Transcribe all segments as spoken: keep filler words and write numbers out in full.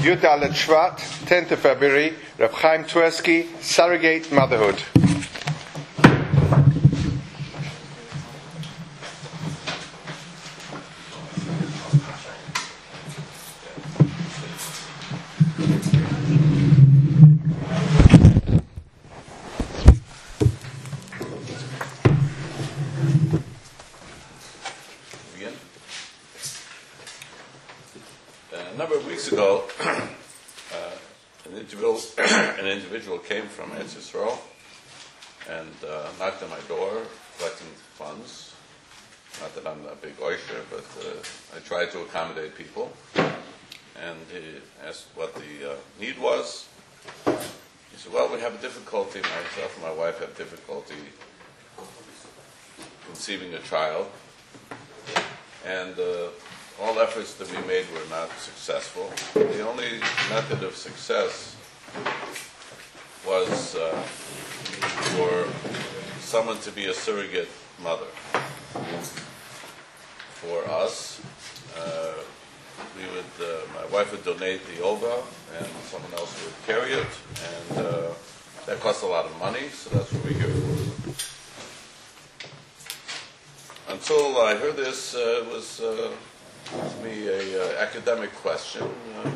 Yud Dalet Shvat, tenth of February, Reb Chaim Twersky, Surrogate Motherhood. Ago, uh, an, individual, an individual came from Eretz Yisrael and uh, knocked on my door collecting funds. Not that I'm a big oisher, but uh, I tried to accommodate people. And he asked what the uh, need was. He said, well, we have a difficulty, myself and my wife have difficulty conceiving a child. And uh, all efforts that we made were not successful. The only method of success was uh, for someone to be a surrogate mother. For us, uh, we would, uh, my wife would donate the ova, and someone else would carry it, and uh, that costs a lot of money, so that's what we're here for. Until I heard this, uh, it was uh, to me a uh, academic question. Uh,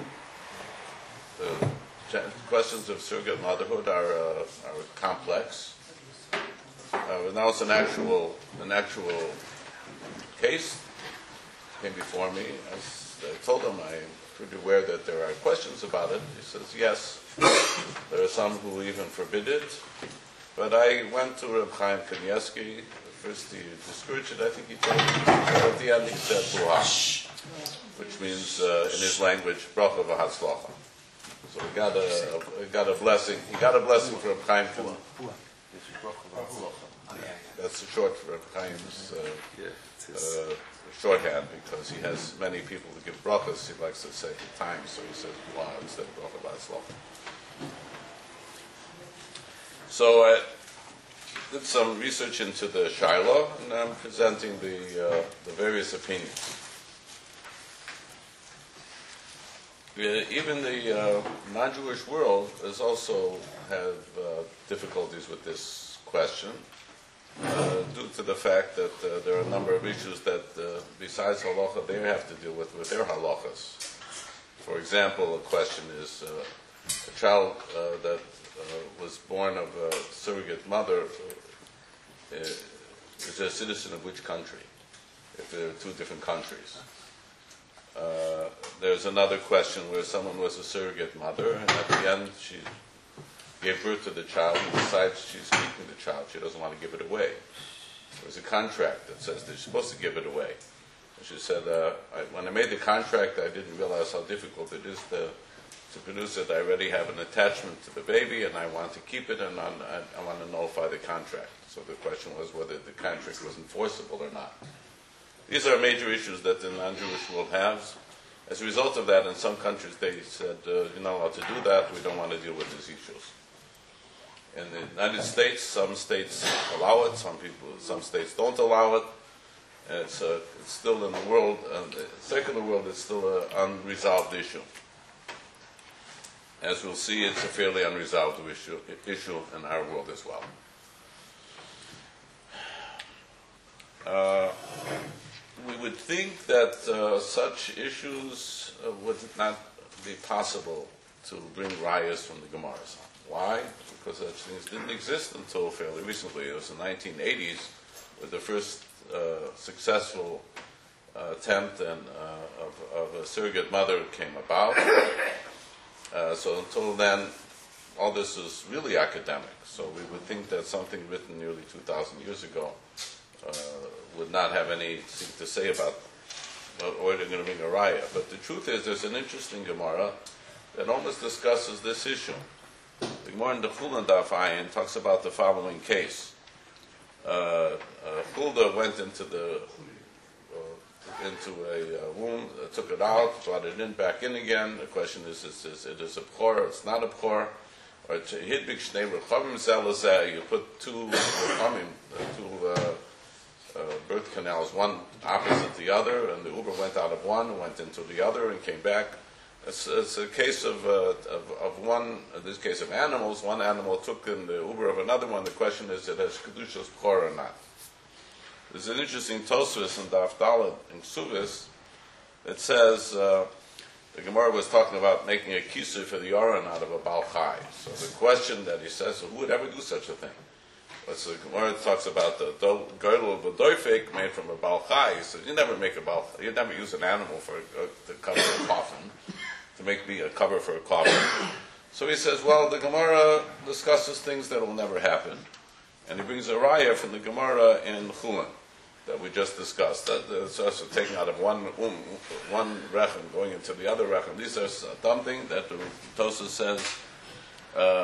the questions of surrogate motherhood are uh, are complex. Uh, now it's an actual an actual case came before me. I, I told him I'm pretty aware that there are questions about it. He says yes. There are some who even forbid it. But I went to Reb Chaim Kanievsky. First he discouraged it, I think he told me. At the end he said Buha, which means uh, in his language, Bracha v'Hatzlacha. So we got a, a got a blessing. He got a blessing from Reb Chaim. That's the short for Reb Chaim's uh, uh, shorthand, because he has many people to give brachas. He likes to say the time, so he says Buha instead of Bracha v'Hatzlacha. So I did some research into the Shiloh, and I'm presenting the uh, the various opinions. Uh, even the uh, non-Jewish world has also have uh, difficulties with this question, uh, due to the fact that uh, there are a number of issues that, uh, besides halacha, they have to deal with with their halachas. For example, a question is uh, a child uh, that Uh, was born of a surrogate mother uh, is a citizen of which country, if there are two different countries. Uh, there's another question where someone was a surrogate mother, and at the end she gave birth to the child and decides she's keeping the child. She doesn't want to give it away. There's a contract that says they're supposed to give it away. And she said, uh, I, when I made the contract, I didn't realize how difficult it is to To produce it. I already have an attachment to the baby, and I want to keep it, and I, I want to nullify the contract. So the question was whether the contract was enforceable or not. These are major issues that the non-Jewish world has. As a result of that, in some countries they said, uh, you're not allowed to do that, we don't want to deal with these issues. In the United States, some states allow it, some people, some states don't allow it. And it's, uh, it's still in the world, and the secular world, it's still an unresolved issue. As we'll see, it's a fairly unresolved issue, issue in our world as well. Uh, we would think that uh, such issues uh, would not be possible to bring rayas from the Gemaras. Why? Because such things didn't exist until fairly recently. It was the nineteen eighties where the first uh, successful uh, attempt and, uh, of, of a surrogate mother came about. Uh, so until then, all this is really academic. So we would think that something written nearly two thousand years ago uh, would not have anything to say about or they're going to bring a raya. But the truth is, there's an interesting Gemara that almost discusses this issue. The Gemara in the Chulin Daf Ayin talks about the following case. Uh, uh, Hulda went into the into a uh, womb, uh, took it out, brought it in, back in again. The question is, is, is it is a b'chor, it's not a b'chor, or hidbik shnei rechavim zelazeh, you put two rechavim, two uh, uh, birth canals, one opposite the other, and the uber went out of one, went into the other, and came back. It's, it's a case of, uh, of, of one, in this case of animals, one animal took in the uber of another one. The question is, it has Kedushas B'chor or not? There's an interesting Tosfos in Daf Daled in Ksuvis that says, uh, the Gemara was talking about making a kisui for the Yoran out of a Baal Chai. So the question that he says, so who would ever do such a thing? But so the Gemara talks about the do, girdle of a doifik made from a Baal Chai. He says, you never make a Baal Chai. You never use an animal for uh, to cover a coffin, to make me a cover for a coffin. So he says, well, the Gemara discusses things that will never happen. And he brings a raya from the Gemara in Chulin that we just discussed. That it's also taken out of one um, one rechem going into the other rechem. These are something that the Tosfos says, uh,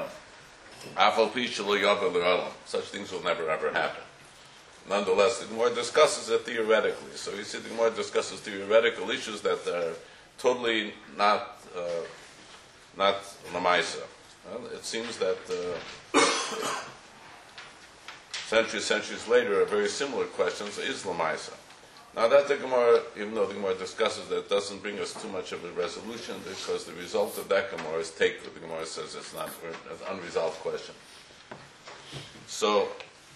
such things will never ever happen. Nonetheless, the Gemara discusses it theoretically. So you see, the Gemara discusses theoretical issues that are totally not uh, not lamaisa. Well, it seems that uh, centuries, centuries later, a very similar question is lamaisa. Now that the Gemara, even though the Gemara discusses that, doesn't bring us too much of a resolution, because the result of that Gemara is take what the Gemara says it's not an unresolved question. So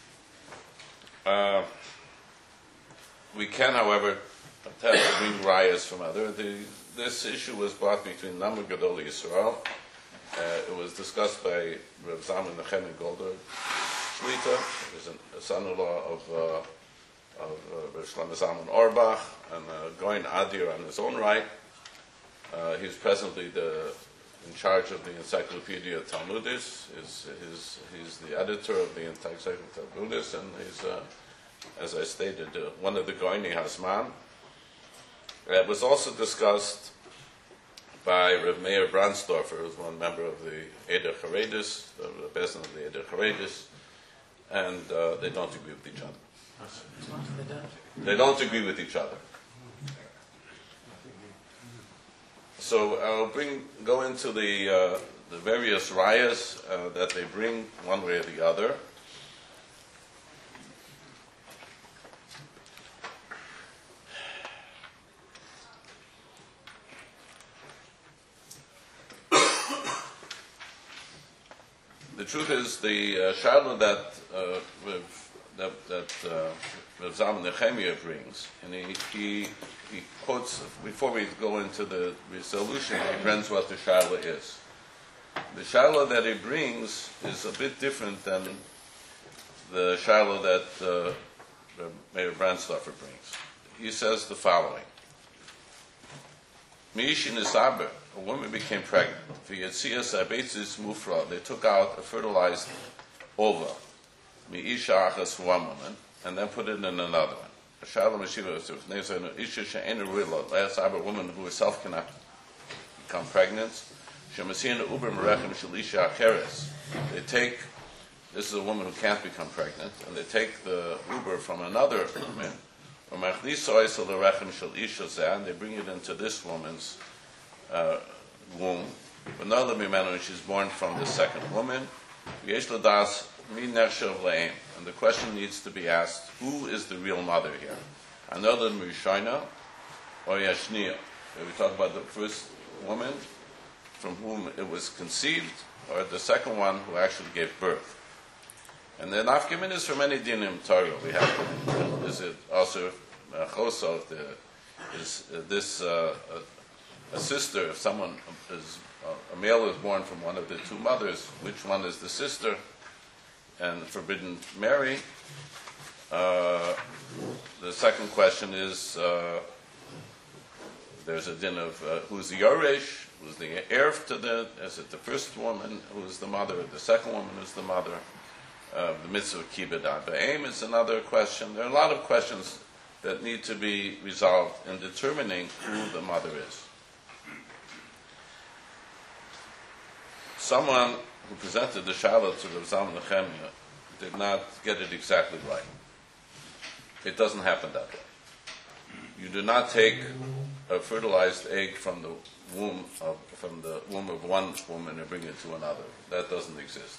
uh, we can, however, attempt to bring rayas from other. The, this issue was brought between Namar Gadol Yisrael. Uh, it was discussed by Rav Zalman Nechemia Goldberg Shlita, who is a son-in-law of uh, of uh, Rav Shlomo Zalman Auerbach, and uh, Goin Adir on his own right. Uh, he's presently the in charge of the Encyclopedia Talmudis. He's, he's, he's the editor of the Encyclopedia Talmudis, and he's, uh, as I stated, uh, one of the Goini Hasman. It was also discussed by Rav Meir Brandstorfer, who's one member of the Eder Charedis, the president of the Eder Charedis, and uh, they don't agree with each other. They don't agree with each other. So I'll bring go into the uh, the various rayas uh, that they bring one way or the other. The truth is, the uh, shadow that uh, that, that uh, Rav Zalman Nechemia brings, and he, he he quotes, before we go into the resolution, he brings what the shadow is. The shadow that he brings is a bit different than the shadow that uh, Meir Brandstorfer brings. He says the following: Meishin Isaber, a woman became pregnant. V'yetzias abetzis mufra, they took out a fertilized ova. Meisha achas, one woman, and then put it in another one. A shalom yeshiva, if an isha she'ena ruila, last a woman who herself cannot become pregnant. Shemasina uber merechem shel isha acheres. They take, this is a woman who can't become pregnant, and they take the uber from another woman, and they bring it into this woman's uh, womb. And she's born from the second woman. And the question needs to be asked, who is the real mother here? Another Mishayna or Yashnia? We talk about the first woman from whom it was conceived, or the second one who actually gave birth. And the nafkamin is from any dinim Torah. We have, is it also uh, choso, the, is uh, this uh, a, a sister, if someone is, uh, a male is born from one of the two mothers, which one is the sister? And forbidden marry. Uh, the second question is, uh, there's a din of uh, who's the Yoresh, who's the heir to the, is it the first woman who is the mother, or the second woman who's the mother? Uh, the mitzvah of kibbud b'aim is another question. There are a lot of questions that need to be resolved in determining who the mother is. Someone who presented the Shalat to Rav Zalman Nechemia did not get it exactly right. It doesn't happen that way. You do not take a fertilized egg from the womb of from the womb of one woman and bring it to another. That doesn't exist.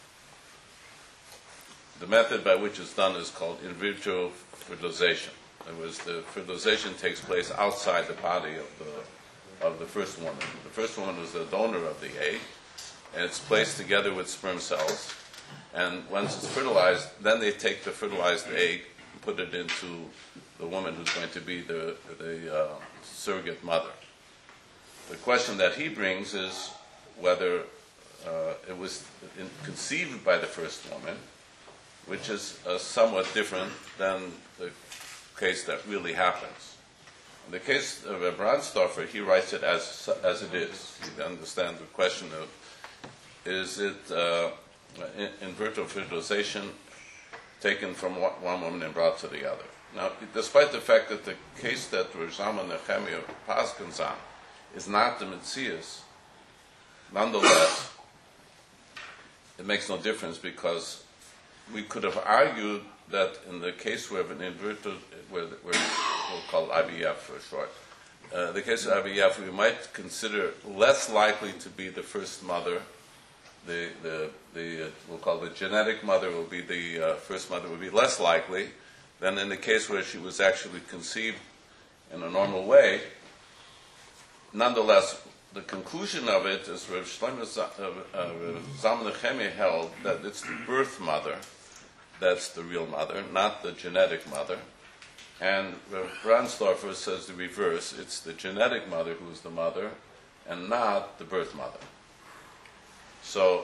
The method by which it's done is called in vitro fertilization. In other words, the fertilization takes place outside the body of the of the first woman. The first woman was the donor of the egg, and it's placed together with sperm cells. And once it's fertilized, then they take the fertilized egg and put it into the woman who's going to be the, the uh, surrogate mother. The question that he brings is whether uh, it was in, conceived by the first woman, which is uh, somewhat different than the case that really happens. In the case of Brandstoffer, he writes it as as it is. He understands the question of, is it uh, in, in virtual fertilization taken from one woman and brought to the other? Now, despite the fact that the case that Zalman Nechemia paskins on is not the Metzias, nonetheless, it makes no difference, because we could have argued that in the case where an inverted, where, where we'll call it I V F for short, uh, the case of I V F, we might consider less likely to be the first mother. The the the uh, we'll call the genetic mother will be the uh, first mother would be less likely than in the case where she was actually conceived in a normal way. Nonetheless, the conclusion of it is Rav Shlomo Zalman Nechemia held that it's the birth mother that's the real mother, not the genetic mother. And Rav Brandstoffer says the reverse. It's the genetic mother who's the mother, and not the birth mother. So,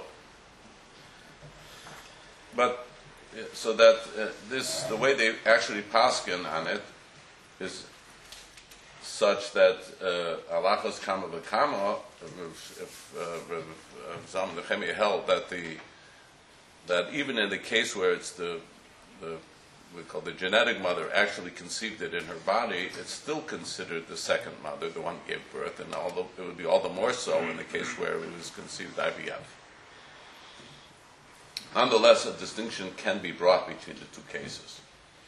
but so that uh, this, the way they actually paskin on it is such that alachas kama v'kama, if Zalman Nechemia held that the that even in the case where it's the the we call the genetic mother actually conceived it in her body, it's still considered the second mother, the one who gave birth, and although it would be all the more so in the case where it was conceived I V F. Nonetheless, a distinction can be brought between the two cases.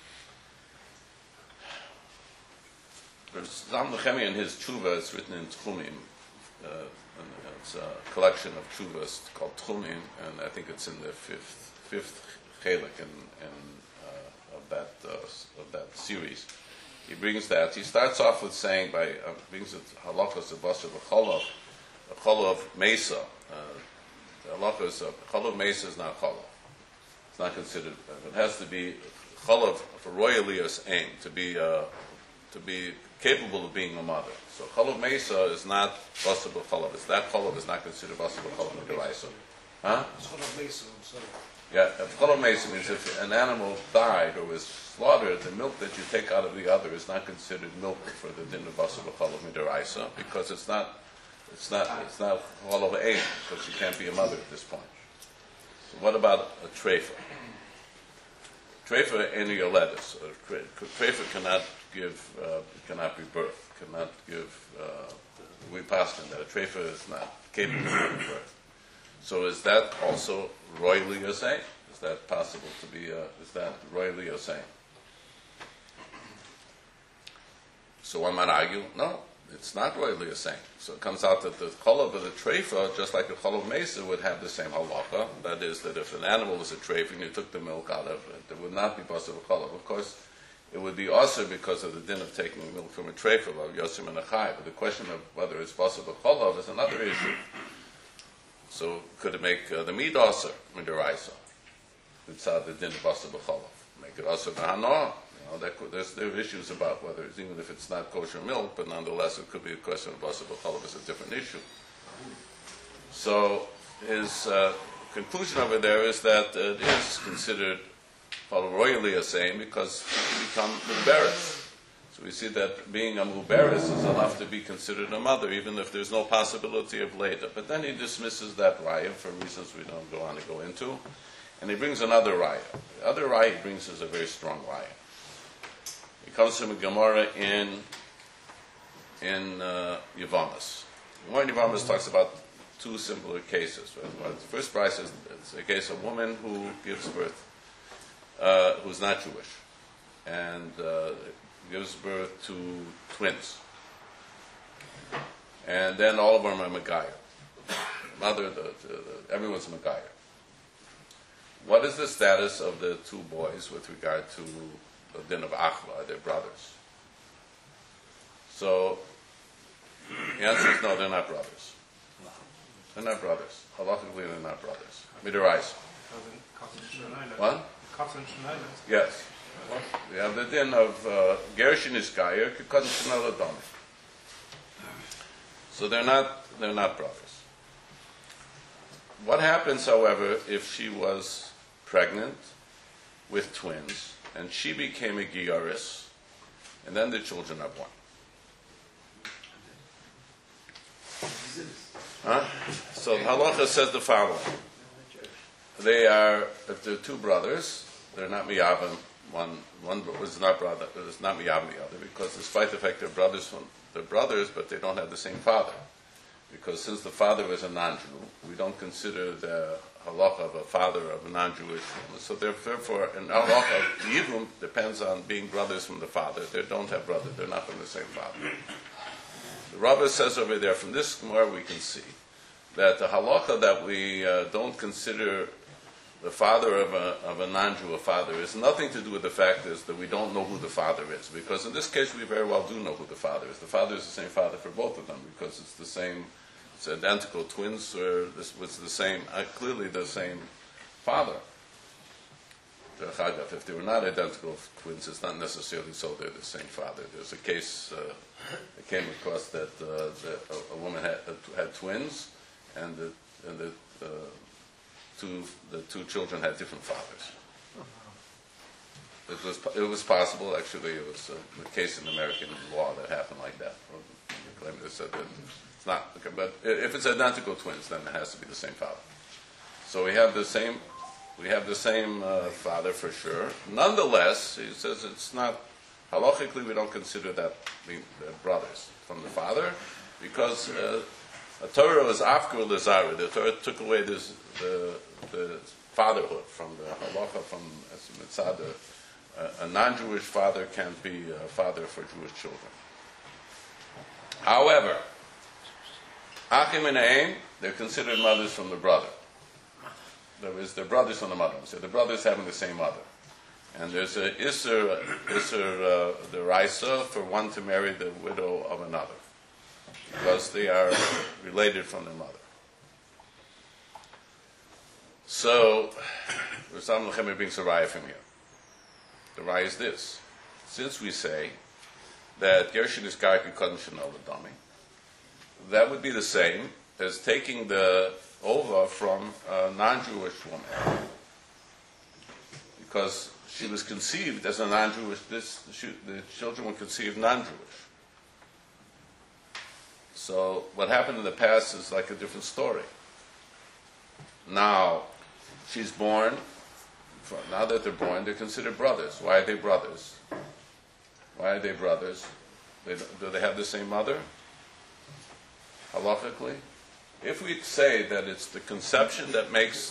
Zalman Nechemia in his tshuva, it's written in Tchumim, uh, and it's a collection of tshuvas called Tchumim, and I think it's in the fifth fifth chelik in, in uh, of that uh, of that series. He brings that. He starts off with saying by uh, brings it halachos of basar v'cholov, a cholov mesa. Uh, the halachos of cholov mesa is not cholov. It's not considered. It has to be cholov for royalius aim to be uh, to be capable of being a mother. So cholov mesa is not basar v'cholov. It's that cholov is not considered basar v'cholov midiraisa. Huh? It's cholov mesa. I'm sorry. Yeah, cholov mesa means if an animal died or was slaughtered, the milk that you take out of the other is not considered milk for the din of basar v'cholov midiraisa, because it's not, it's not, it's not cholov aim, because she can't be a mother at this point. So what about a treifa? Treifa ain't a yoledis. A treifa cannot give, uh, cannot be birth, cannot give. Uh, we passed in that a treifa is not capable of giving birth. So is that also royally yosei? Is that possible to be? Uh, is that royally yosei? So one might argue, no, it's not royally yosei. So it comes out that the cholov of the treifa, just like the cholov mesa, would have the same halacha. That is, that if an animal is a treifa and you took the milk out of it, there would not be basar v'cholov. Of course, it would be also because of the din of taking milk from a treifa of yosim and achai. But the question of whether it's basar v'cholov is another issue. So could it make uh, the meat also midiraisa? It's uh, the din of basar v'cholov. Make it also b'hana. You know, that could, there's there are issues about whether it's, even if it's not kosher milk, but nonetheless it could be a question of basar v'cholov is a different issue. So his uh, conclusion over there is that uh, it is considered royally a saying because you become muberes. So we see that being a muberes is enough to be considered a mother, even if there's no possibility of later. But then he dismisses that raya for reasons we don't go on to go into, and he brings another raya. The other raya he brings is a very strong raya. It comes from a Gemara in in uh, Yevamos. Gemara in Yevamos talks about two similar cases. Right? The first price is it's a case of a woman who gives birth, uh, who's not Jewish, and uh, gives birth to twins. And then all of them are Megayer. Mother, the, the, the, everyone's a Megayer. What is the status of the two boys with regard to the din of Achla, their brothers? So, The answer is no, they're not brothers. They're not brothers. Halachically, they're not brothers. Midorais. What? Yes. We have the din of uh, Gershon Iskaya, Kikon Shnel Adami. So they're not, they're not brothers. What happens, however, if she was pregnant with twins and she became a Giyaris and then the children are born? Huh? So the halacha says the following. They are, if they're two brothers, they're not miyavim. One, one was not brother, is not miyavim the other, because despite the fact they're brothers from they're brothers, but they don't have the same father. Because since the father is a non-Jew, we don't consider the halacha of a father of a non-Jewish woman. So therefore, an halacha of the Yibum depends on being brothers from the father. They don't have brothers; they're not from the same father. The Rava says over there, from this Gemara we can see that the halacha that we uh, don't consider the father of a, of a non-Jew a father is nothing to do with the fact is that we don't know who the father is. Because in this case we very well do know who the father is. The father is the same father for both of them because it's the same, it's identical twins, or this was the same, uh, clearly the same father. If they were not identical twins, it's not necessarily so they're the same father. There's a case uh, I came across that, uh, that a, a woman had, uh, had twins, and the, and the uh, two the two children had different fathers. It was it was possible. Actually, it was a, a case in American law that happened like that. They said that it's not, okay, but if it's identical twins, then it has to be the same father. So we have the same. We have the same uh, father for sure. Nonetheless, he says it's not, halachically we don't consider that being uh, brothers from the father, because uh, a Torah was afkur l'zara. The Torah took away this, the, the fatherhood from the halacha, from mitzad. A, a non-Jewish father can't be a father for Jewish children. However, achim and aim, they're considered mothers from the brother. There is the brothers from the mother. So the brothers having the same mother. And there's a Isser, Isser uh, the Raisa for one to marry the widow of another. Because they are related from their mother. So, Rassam Lechem brings a raya from here. The raya is this. Since we say that Gershon is Karki Kodem Shenol Adami, that would be the same as taking the ova from a non-Jewish woman, because she was conceived as a non-Jewish. This she, the children were conceived non-Jewish. So what happened in the past is like a different story. Now she's born. Now that they're born, they're considered brothers. Why are they brothers? Why are they brothers? They, do they have the same mother? Halachically? If we say that it's the conception that makes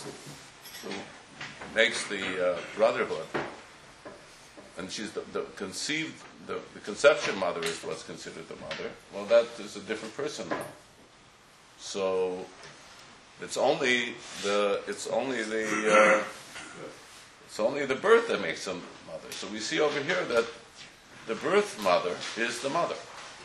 makes the uh, brotherhood, and she's the, the conceived, the, the conception mother is what's considered the mother, well, that is a different person now. So it's only the it's only the uh, it's only the birth that makes them mother. So we see over here that the birth mother is the mother.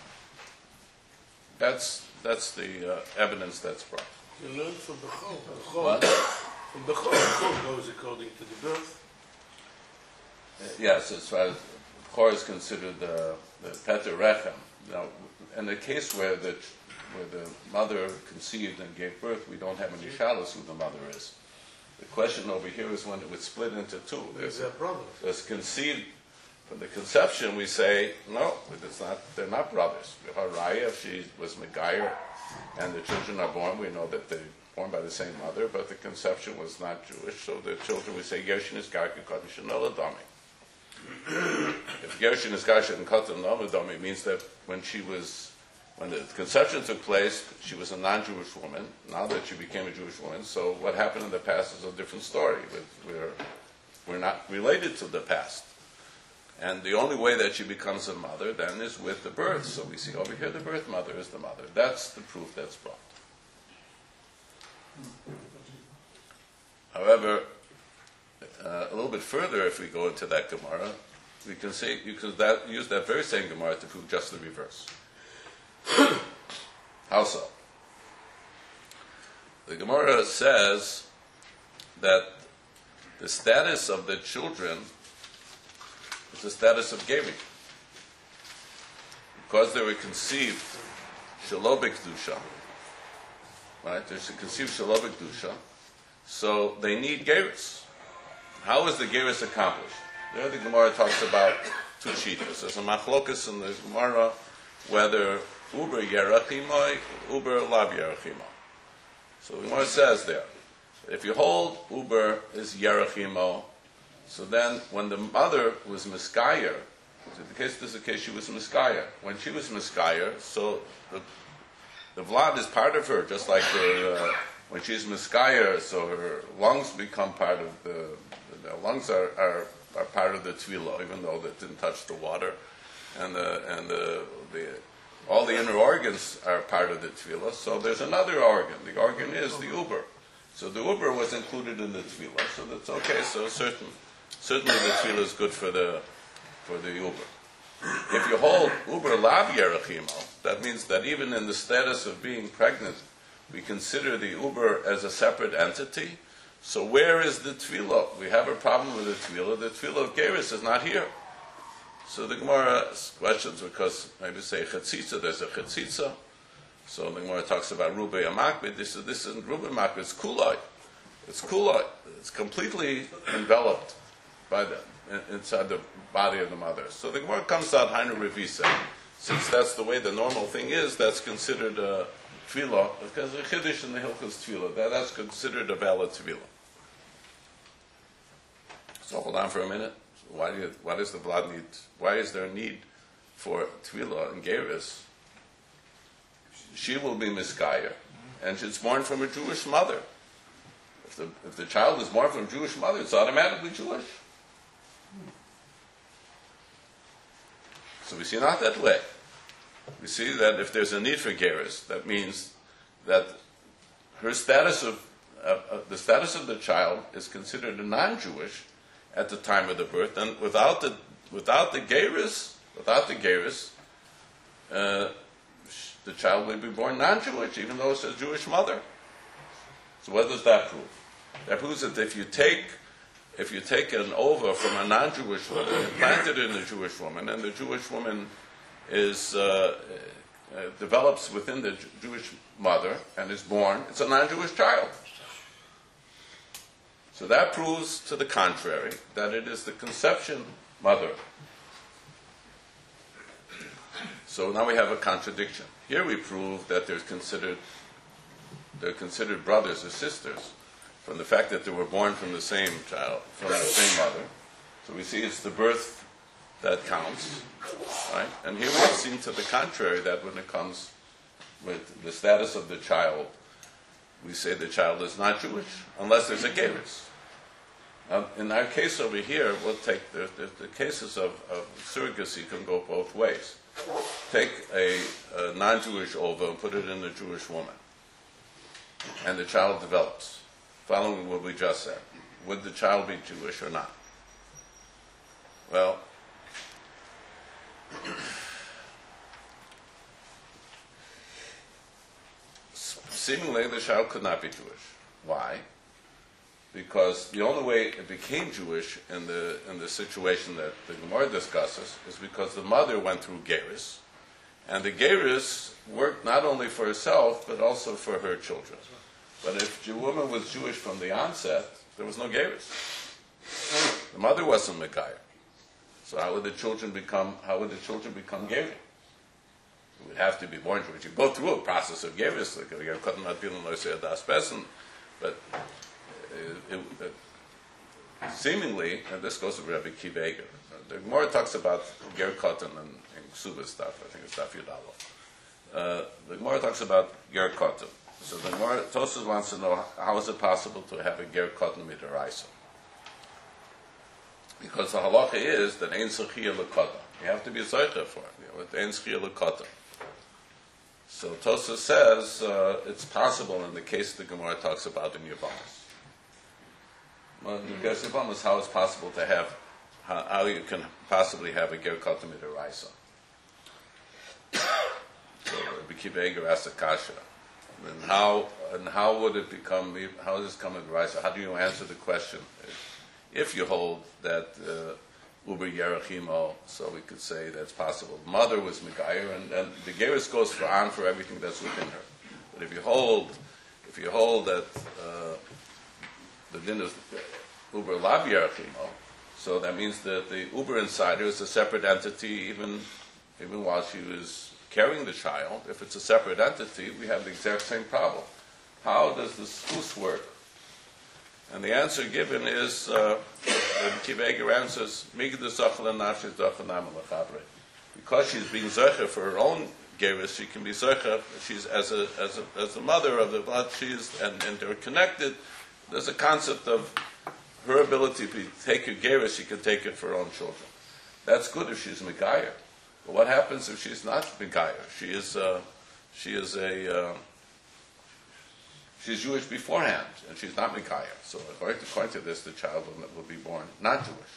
That's That's the uh, evidence that's brought. You learn from the Chol. The Chol, What? from the Chol, the Chol goes according to the birth. Uh, yes, as far as Chor is considered the, the Peter Rechem. Now, in the case where the where the mother conceived and gave birth, we don't have any shalos who the mother is. The question over here is when it would split into two. There's, They're brothers. there's conceived. From the conception, we say, no, it's not, they're not brothers. Haraya, if she was Megayer and the children are born, we know that they're born by the same mother, but the conception was not Jewish, so the children, we say, Gershon is Garki Kotten Shenol Adami. If Gershon is Garki Kotten Shenol Adami, it means that when she was, when the conception took place, she was a non-Jewish woman. Now that she became a Jewish woman, so what happened in the past is a different story. We're, we're not related to the past. And the only way that she becomes a mother then is with the birth. So we see over here the birth mother is the mother. That's the proof that's brought. However, uh, a little bit further, if we go into that Gemara, we can say you can that, use that very same Gemara to prove just the reverse. How so? The Gemara says that the status of the children is the status of Geri. Because they were conceived Shelo B'Kedusha, right? They're conceived Shelo B'Kedusha, so they need Geris. How is the Geris accomplished? There the Gemara talks about two shitas. There's a machlokas in the Gemara whether Uber Yerachimoi, Uber Lav Yerachimoi. So the Gemara says there, if you hold Uber is Yerachimo, so then when the mother was Miskayer, so the case, this is the case she was Miskayer. When she was Miskayer, so the, the Vlad is part of her, just like her, uh, when she's Miskayer, so her lungs become part of the, the lungs are, are, are part of the Tefillah, even though that didn't touch the water. And the, and the, the all the inner organs are part of the Tefillah. So there's another organ. The organ is the Uber. So the Uber was included in the Tefillah. So that's okay. So certain, certainly the Tefillah is good for the for the Uber. If you hold Uber Lav Yerachimo, that means that even in the status of being pregnant, we consider the Uber as a separate entity. So where is the Tefillah? We have a problem with the Tefillah. The Tefillah of Geris is not here. So the Gemara questions because maybe say Chetzitza, there's a Chetzitza. So the Gemara talks about Rubei Amakbid. This is this isn't Rubei Amakbid, it's Kulai. It's Kulai. It's completely enveloped by the inside the body of the mother. So the Gemara comes out Hainu Revisa. Since that's the way the normal thing is, that's considered a tefillah, because the Chiddush in the Hilchos tefillah, that, that's considered a valid tefillah. So hold on for a minute. Why do you, why does the blood need, why is there a need for tefillah and Geris? She will be Miskaya, and she's born from a Jewish mother. If the, if the child is born from a Jewish mother, it's automatically Jewish. So we see not that way. We see that if there's a need for Geris, that means that her status of, uh, uh, the status of the child is considered a non-Jewish at the time of the birth, and without the, without the Geris, without the Geris, uh, the child will be born non-Jewish, even though it's a Jewish mother. So what does that prove? That proves that if you take if you take an ova from a non-Jewish woman and plant it in a Jewish woman, and the Jewish woman is uh, uh, develops within the J- Jewish mother and is born, it's a non-Jewish child. So that proves to the contrary, that it is the conception mother. So now we have a contradiction. Here we prove that they're considered they're considered brothers or sisters from the fact that they were born from the same child, from the same mother. So we see it's the birth that counts, right? And here we have seen to the contrary that when it comes with the status of the child, we say the child is not Jewish unless there's a Geris. Now, in our case over here, we'll take the, the, the cases of, of surrogacy can go both ways. Take a, a non-Jewish ova and put it in a Jewish woman, and the child develops. Following what we just said, would the child be Jewish or not? Well, seemingly the child could not be Jewish. Why? Because the only way it became Jewish in the in the situation that the Gemara discusses is because the mother went through Geris, and the Geris worked not only for herself but also for her children. But if the woman was Jewish from the onset, there was no Geris. The mother wasn't Mekayah. So how would the children become? How would the children become Gerim? It would have to be born Jewish. You go through a process of Geris, like you couldn't not be in the das person, but it, it, it, seemingly, and this goes to Rabbi Kiva Eger. The Gemara talks about Ger Katan and, and Ksuba stuff. I think it's Daf Yudalo. Uh, the Gemara talks about Ger Katan. So the Gemara, Tosfos wants to know how is it possible to have a Ger Katan midaraisa? Because the halacha is that ein sechiyah lekatan. You have to be a zeicha for it. You know, ein sechiyah lekatan. So Tosfos says uh, it's possible in the case the Gemara talks about in Yavamas. Well, in the case of Yavamas, how it's possible to have, how, how you can possibly have a Ger Katan midaraisa. So Rabbi Akiva Eiger asked a kasha. And how and how would it become? How does this come into Raisa? How do you answer the question? If you hold that uh, Uber Yerachimo, so we could say that's possible. Mother was Megayer, and, and the Geras goes for on for everything that's within her. But if you hold, if you hold that uh, the din is Uber Lab Yerachimo, so that means that the Uber insider is a separate entity, even even while she was carrying the child. If it's a separate entity, we have the exact same problem. How does the schus work? And the answer given is, uh, Akiva Eiger answers, because she's being zecher for her own gerus, she can be zecher. She's as a as a as a mother of the blood. She's and, and they're connected. There's a concept of her ability to take her gerus. She can take it for her own children. That's good if she's megayer. But what happens if she's not megayer? She is uh, she is a uh, she's Jewish beforehand, and she's not megayer. So according to, according to this, the child will, will be born not Jewish.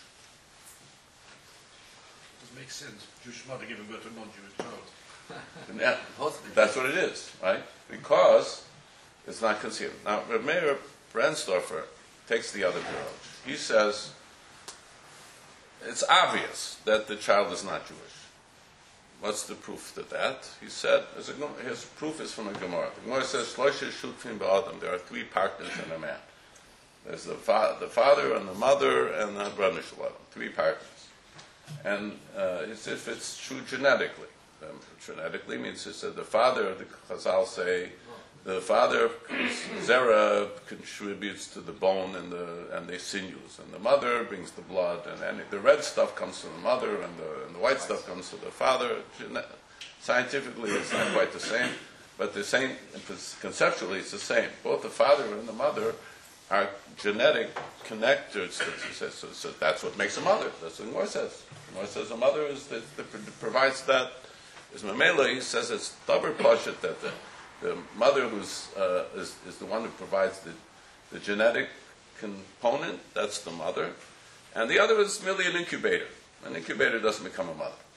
Doesn't make sense. Jewish mother giving birth to a non-Jewish child. And that, that's what it is, right? Because it's not conceived. Now, Reb Meir Brensdorfer takes the other approach. He says it's obvious that the child is not Jewish. What's the proof to that? He said, his, his proof is from a Gemara. The Gemara says, Shloisha Shutfim Ba'adam. There are three partners in a man. There's the, fa- the father and the mother and the brother Shalom. Three partners. And uh, it's if it's true genetically. Um, genetically means it's that the father, the Chazal say, the father, Zera, contributes to the bone and the and the sinews, and the mother brings the blood, and any, the red stuff comes to the mother, and the, and the white stuff comes to the father. Scientifically, it's not quite the same, but the same conceptually, it's the same. Both the father and the mother are genetic connectors. So, so, so that's what makes a mother. That's what Gemara says. Gemara says a mother is that provides that. Is Mamela, he says it's double pashut that the The mother who's, uh, is, is the one who provides the, the genetic component, that's the mother. And the other is merely an incubator. An incubator doesn't become a mother.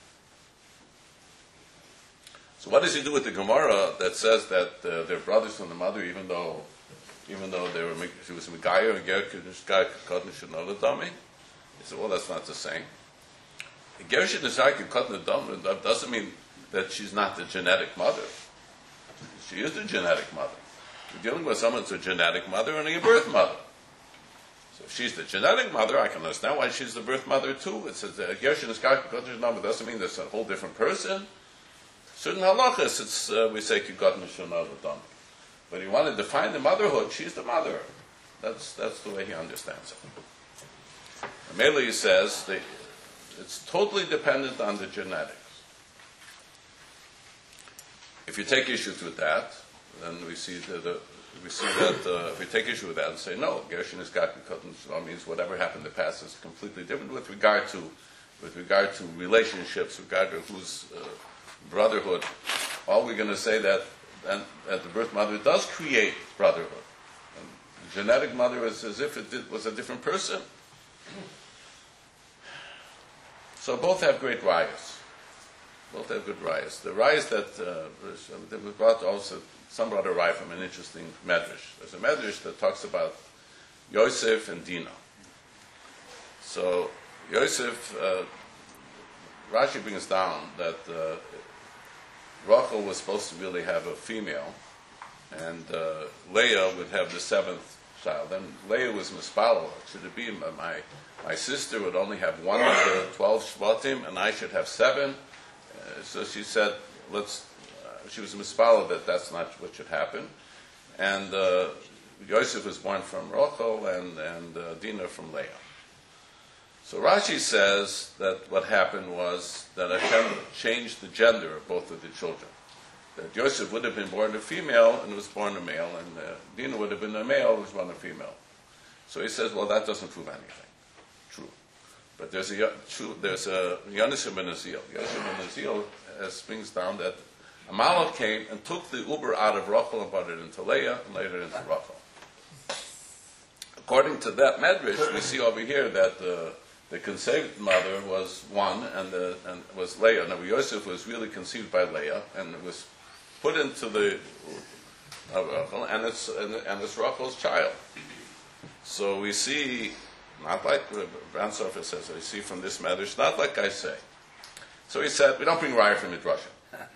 So what does he do with the Gemara that says that uh, they're brothers from the mother, even though even though they were, she was Megayer and Ger Kedishkai Kodin Shenoladami? He said, well, that's not the same. Ger Kedishkai Kodin Shenoladami doesn't mean that she's not the genetic mother. She is the genetic mother. We're dealing with someone who's a genetic mother and a birth mother. So if she's the genetic mother, I can understand why she's the birth mother too. It says that Gershon is Kodesh number doesn't mean that's a whole different person. Certain halachas, it's uh, we say Kigot Mishonah L'Dam. But you want to define the motherhood, she's the mother. That's that's the way he understands it. Meli says that it's totally dependent on the genetics. If you take issues with that, then we see that uh, we see that uh, if we take issue with that and say no, Gershon is Gat Kodesh means whatever happened in the past is completely different with regard to with regard to relationships, with regard to whose uh, brotherhood. All we're going to say that and, that the birth mother does create brotherhood. And the genetic mother is as if it did, was a different person. So both have great rayas. Both have good rayas. The rayas that uh, that was brought also, some brought a raya from an interesting medrash. There's a medrash that talks about Yosef and Dinah. So Yosef, uh, Rashi brings down that uh, Rachel was supposed to really have a female, and uh, Leah would have the seventh child. Then Leah was mispalo. Should it be my my sister would only have one of the twelve shvatim, and I should have seven? Uh, so she said, "Let's." Uh, she was mispalo that that's not what should happen, and uh, Yosef was born from Rachel, and and uh, Dinah from Leah. So Rashi says that what happened was that Hashem changed the gender of both of the children. That Yosef would have been born a female and was born a male, and uh, Dinah would have been a male and was born a female. So he says, well, that doesn't prove anything. True. But there's a true, there's a Yonisha ben Azil. Yonisha ben Azil brings down that Amalek came and took the Uber out of Rachel and brought it into Leah and later into Rachel. According to that medrash, we see over here that uh, the conceived mother was one, and the, and was Leah. Now Yosef was really conceived by Leah, and it was put into the uh, Rachel, and it's and, and it's Rachel's child. So we see, not like Bransdorfer says, I see from this matter, it's not like I say. So he said, we don't bring raya from Midrashim.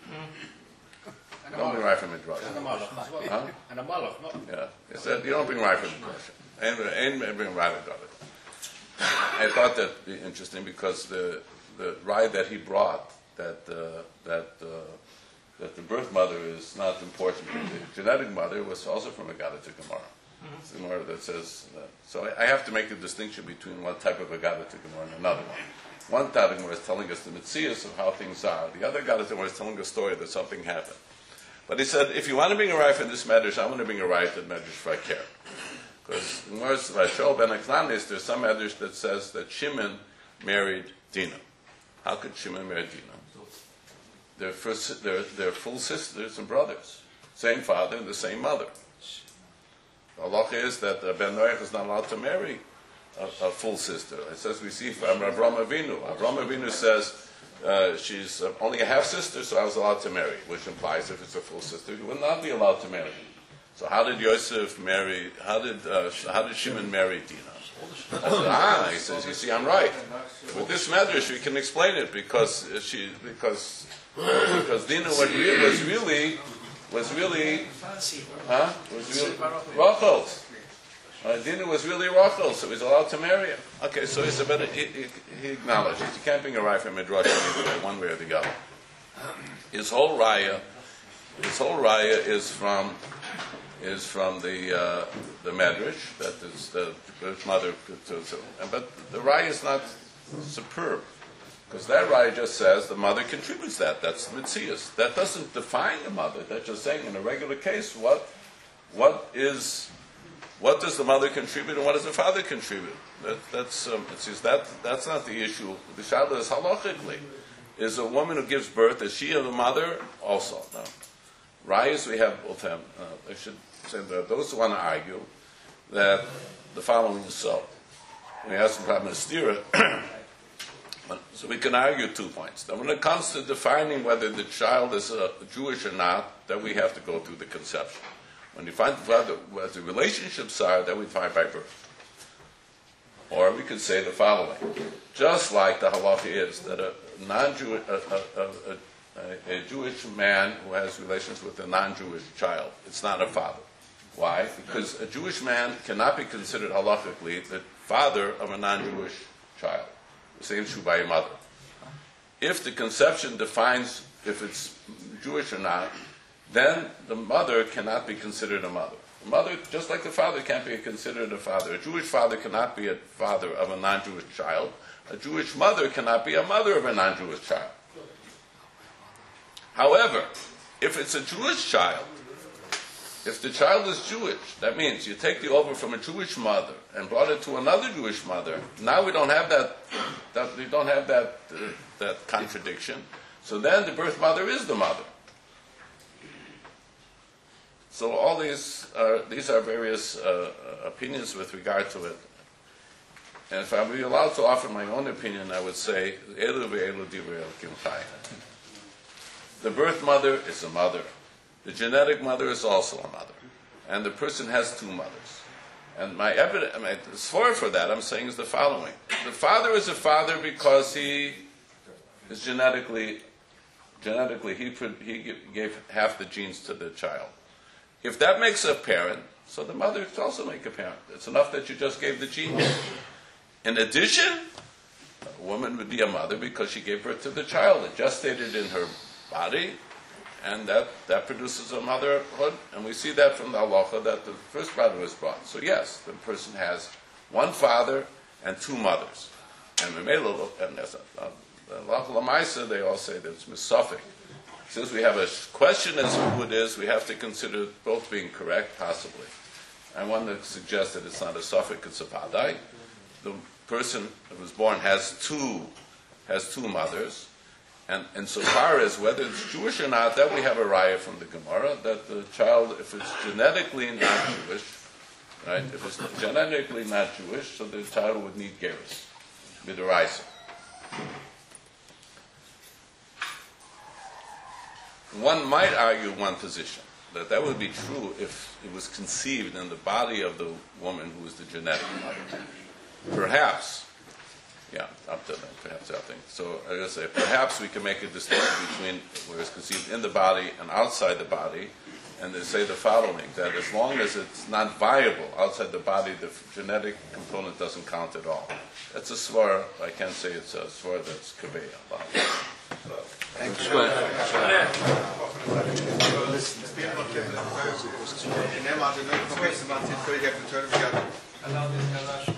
We don't bring raya from Midrashim. And a malach as well. Huh? And a malach, no? Yeah, he said, you don't bring raya from Midrashim. Ain't ain't bring raya from Midrashim. I thought that'd be interesting because the the raya that he brought, that uh, that uh, that the birth mother is not important. The genetic mother was also from a Agada to Gemara. It's the Gemara that says that. So I, I have to make a distinction between one type of Agada to Gemara and another one. One type of Gemara is telling us the mitzias of how things are. The other Agada to Gemara is telling a story that something happened. But he said, if you want to bring a raya for this medrash, I want to bring a raya to medrash for Aker. Because in Gemara's Vashol ben Aklanis, there's some medrash that says that Shimon married Dinah. How could Shimon marry Dinah? They're, first, they're, they're full sisters and brothers. Same father and the same mother. The halacha is that uh, Ben Noach is not allowed to marry a, a full sister. It says we see from Avraham Avinu. Avraham Avinu says uh, she's uh, only a half sister, so I was allowed to marry, which implies if it's a full sister, you would not be allowed to marry. So how did Yosef marry? How did uh, how did Shimon marry Dinah? I said, ah, he says, you see, I'm right. With this medrash, we can explain it because she because because Dinah was really was really was really huh was really Rachel's. Uh, Dinah was really Rachel, so he's allowed to marry her. Okay, so he's a better, he, he, he acknowledges you can't bring a raya from Midrash either way, one way or the other. His whole raya, his whole raya is from is from the uh, the Medrash that is the British mother. But the raya is not superb because that raya just says the mother contributes that. That's the mitzias. That doesn't define the mother. That's just saying in a regular case what what is. What does the mother contribute and what does the father contribute? That, that's um, it's just that that's not the issue. The shaila is halachically. Is a woman who gives birth, is she a mother also? No. Rayas we have both them. Uh, I should say that those who want to argue that the following is so. We have some problem with stira. So we can argue two points. Now when it comes to defining whether the child is uh, Jewish or not, then we have to go through the conception. When you find what the relationships are, that we find by birth. Or we could say the following. Just like the halacha is that a non-Jewish, a, a, a, a, a Jewish man who has relations with a non-Jewish child, it's not a father. Why? Because a Jewish man cannot be considered halachically the father of a non-Jewish child. The same is true by a mother. If the conception defines if it's Jewish or not, then the mother cannot be considered a mother. The mother, just like the father, can't be considered a father. A Jewish father cannot be a father of a non-Jewish child. A Jewish mother cannot be a mother of a non-Jewish child. However, if it's a Jewish child, if the child is Jewish, that means you take the ovum from a Jewish mother and brought it to another Jewish mother. Now we don't have that. that we don't have that uh, that contradiction. So then the birth mother is the mother. So all these are, these are various uh, opinions with regard to it. And if I were allowed to offer my own opinion, I would say, Elu ve'elu divrei Elokim chai. The birth mother is a mother. The genetic mother is also a mother. And the person has two mothers. And my evidence, my svara for that, I'm saying, is the following. The father is a father because he is genetically, genetically, he, he gave half the genes to the child. If that makes a parent, so the mother can also make a parent. It's enough that you just gave the gene. In addition, a woman would be a mother because she gave birth to the child. It gestated in her body, and that, that produces a motherhood. And we see that from the halacha that the first brother was brought. So yes, the person has one father and two mothers. And the and as a halacha l'maisa, they all say that it's misafik. Since we have a question as to who it is, we have to consider both being correct, possibly. I want to suggest that it's not a suffix, it's a padai. The person who was born has two, has two mothers. And insofar as whether it's Jewish or not, that we have a raya from the Gemara, that the child, if it's genetically not Jewish, right, if it's genetically not Jewish, so the child would need gerus, midaraisa. one might argue one position, that that would be true if it was conceived in the body of the woman who was the genetic mother. Perhaps, yeah, up to that, perhaps I think. So I gotta say, perhaps we can make a distinction between where it's conceived in the body and outside the body, and they say the following, that as long as it's not viable outside the body, the genetic component doesn't count at all. That's a svar, I can't say it's a svar that's kabeya. Thank you. Listen.